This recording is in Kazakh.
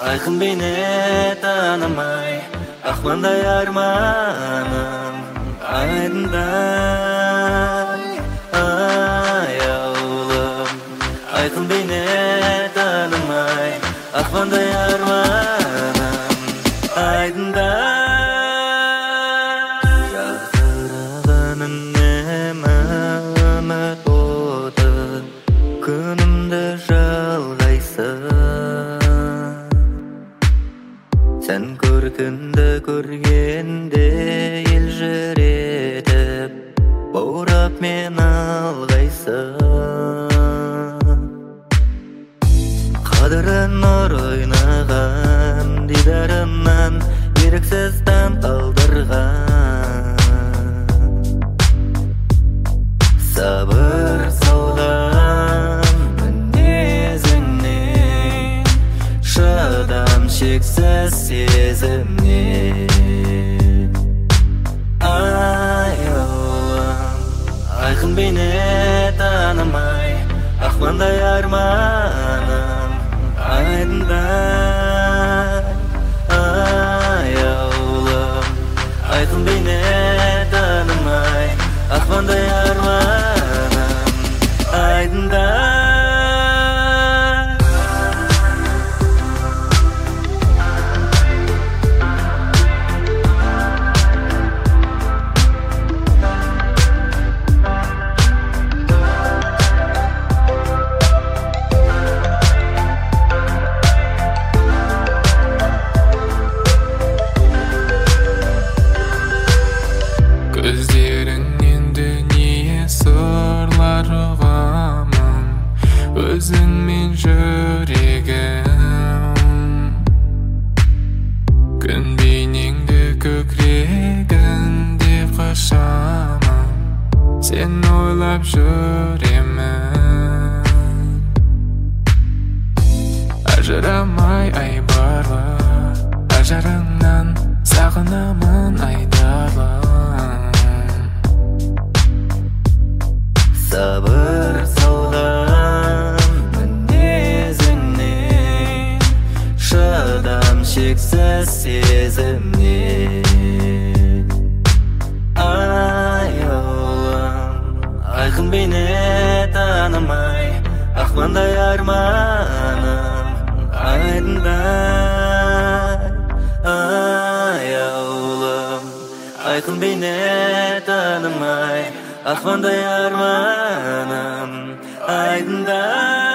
Айқын бейне танымай ақпандай арманым айдындай аяулым. Айқын бейне танымай ақпандай арманым айдындай. Жарқыраған үнемі үміт оты, күнімді жалғайсың. Сен көркінді көргенде елжіретіп, баурап мен алғайсың. Қадірін нұр ойнаған дидарымнан еріксіз таң қалдырған. Сабыр салған мінезіңнен, шыдам шексіз сезімнен. Аяулым, айқын бейне танымай ақпандай арманым айдындай аяулым. Айқын бейне танымай ақпандай арманым айдындай. Көздеріңнен дүние сырлар ұғамын, өзің мен жүрегім. Күн бейнеңді көкірегінде қашамын, сен ойлап жүремін. Ажырамай айбарлы ажарыңнан, сағынамын айдарлы. Сабыр салған мінезіңнен, шыдам шексіз сезімнен. Аяулым, айқын бейне танымай ақпандай арманым айдындай аяулым. Айқын бейне танымай ақпандай арманым айдындай.